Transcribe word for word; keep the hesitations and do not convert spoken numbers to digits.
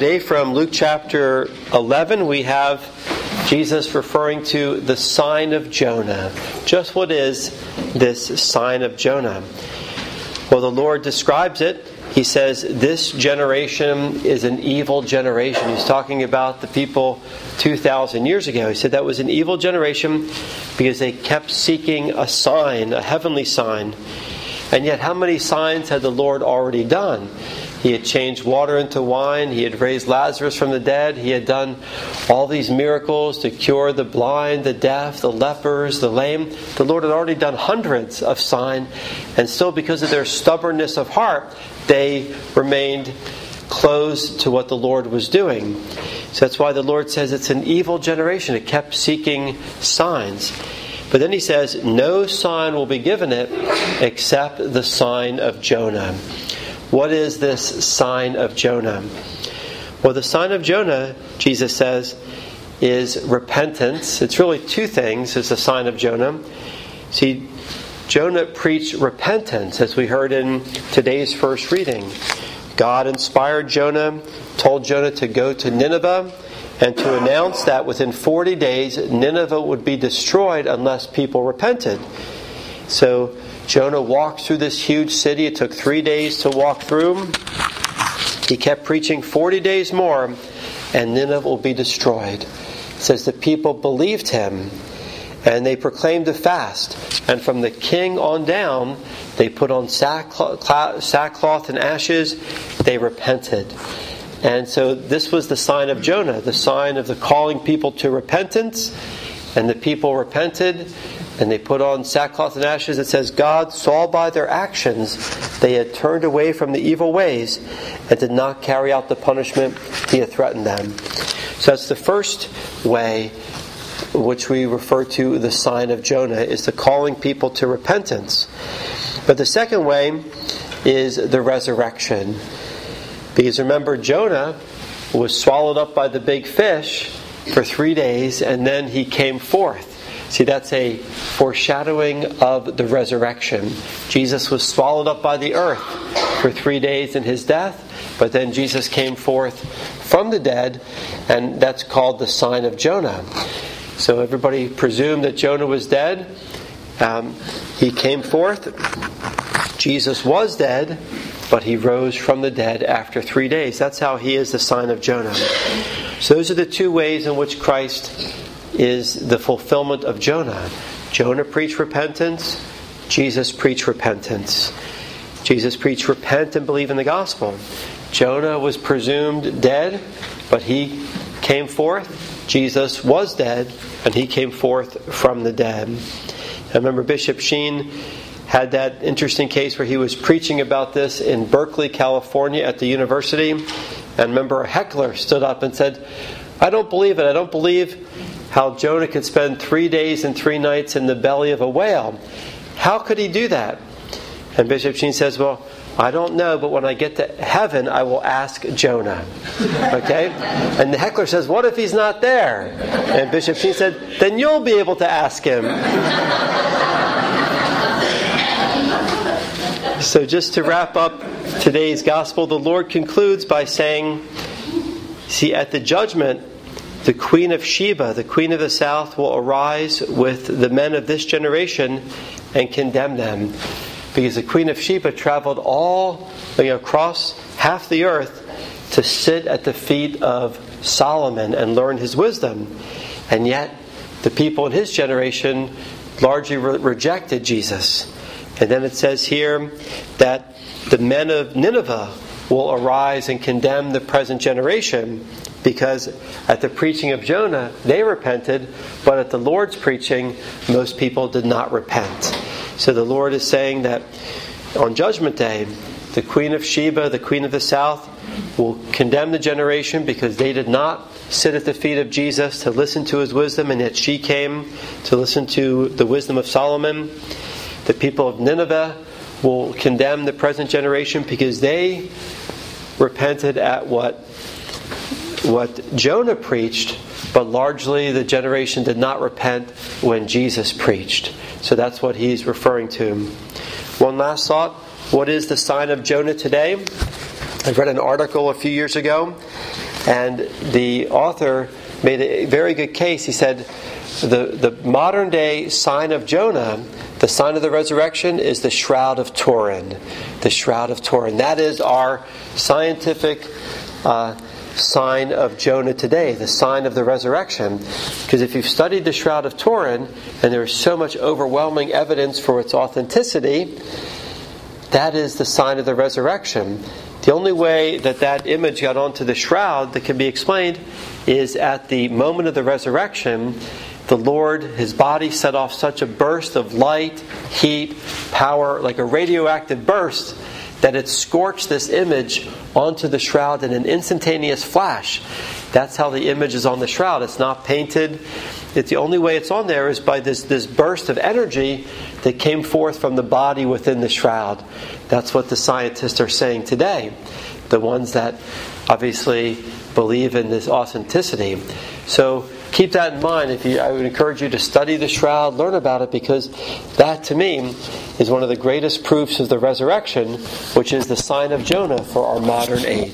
Today from Luke chapter eleven, we have Jesus referring to the sign of Jonah. Just what is this sign of Jonah? Well, the Lord describes it. He says, this generation is an evil generation. He's talking about the people two thousand years ago. He said that was an evil generation because they kept seeking a sign, a heavenly sign. And yet, how many signs had the Lord already done? He had changed water into wine. He had raised Lazarus from the dead. He had done all these miracles to cure the blind, the deaf, the lepers, the lame. The Lord had already done hundreds of signs. And still, because of their stubbornness of heart, they remained closed to what the Lord was doing. So that's why the Lord says it's an evil generation. It kept seeking signs. But then he says, no sign will be given it except the sign of Jonah. What is this sign of Jonah? Well, the sign of Jonah, Jesus says, is repentance. It's really two things as the sign of Jonah. See, Jonah preached repentance, as we heard in today's first reading. God inspired Jonah, told Jonah to go to Nineveh, and to announce that within forty days, Nineveh would be destroyed unless people repented. So Jonah walked through this huge city. It took three days to walk through. He kept preaching forty days more, and Nineveh will be destroyed. It says the people believed him, and they proclaimed a fast. And from the king on down, they put on sackcloth, sackcloth and ashes. They repented. And so this was the sign of Jonah, the sign of the calling people to repentance. And the people repented, and they put on sackcloth and ashes. It says, God saw by their actions they had turned away from the evil ways and did not carry out the punishment he had threatened them. So that's the first way which we refer to the sign of Jonah, is the calling people to repentance. But the second way is the resurrection. Because remember, Jonah was swallowed up by the big fish for three days, and then he came forth. See, that's a foreshadowing of the resurrection. Jesus was swallowed up by the earth for three days in his death, but then Jesus came forth from the dead, and that's called the sign of Jonah. So everybody presumed that Jonah was dead. Um, he came forth. Jesus was dead, but he rose from the dead after three days. That's how he is the sign of Jonah. So those are the two ways in which Christ is the fulfillment of Jonah. Jonah preached repentance. Jesus preached repentance. Jesus preached repent and believe in the gospel. Jonah was presumed dead, but he came forth. Jesus was dead, and he came forth from the dead. I remember Bishop Sheen had that interesting case where he was preaching about this in Berkeley, California at the university. And remember, a heckler stood up and said, I don't believe it. I don't believe how Jonah could spend three days and three nights in the belly of a whale. How could he do that? And Bishop Sheen says, well, I don't know, but when I get to heaven, I will ask Jonah. Okay? And the heckler says, what if he's not there? And Bishop Sheen said, then you'll be able to ask him. So just to wrap up today's gospel, the Lord concludes by saying, see, at the judgment, the Queen of Sheba, the Queen of the South, will arise with the men of this generation and condemn them. Because the Queen of Sheba traveled all, you know, across half the earth to sit at the feet of Solomon and learn his wisdom. And yet, the people in his generation largely re- rejected Jesus. And then it says here that the men of Nineveh will arise and condemn the present generation, because at the preaching of Jonah, they repented, but at the Lord's preaching, most people did not repent. So the Lord is saying that on Judgment Day, the Queen of Sheba, the Queen of the South, will condemn the generation because they did not sit at the feet of Jesus to listen to his wisdom, and yet she came to listen to the wisdom of Solomon. The people of Nineveh will condemn the present generation because they repented at what, what Jonah preached, but largely the generation did not repent when Jesus preached. So that's what he's referring to. One last thought. What is the sign of Jonah today? I read an article a few years ago And the author made a very good case. He said, the, the modern day sign of Jonah, the sign of the resurrection, is the Shroud of Turin. The Shroud of Turin. That is our scientific uh, sign of Jonah today, the sign of the resurrection. Because if you've studied the Shroud of Turin, and there's so much overwhelming evidence for its authenticity, that is the sign of the resurrection. The only way that that image got onto the shroud that can be explained is at the moment of the resurrection, the Lord, His body set off such a burst of light, heat, power, like a radioactive burst, that it scorched this image onto the shroud in an instantaneous flash. That's how the image is on the shroud. It's not painted. It's the only way it's on there is by this, this burst of energy that came forth from the body within the shroud. That's what the scientists are saying today. The ones that obviously believe in this authenticity. So keep that in mind. If you, I would encourage you to study the shroud, learn about it, because that to me is one of the greatest proofs of the resurrection, which is the sign of Jonah for our modern age.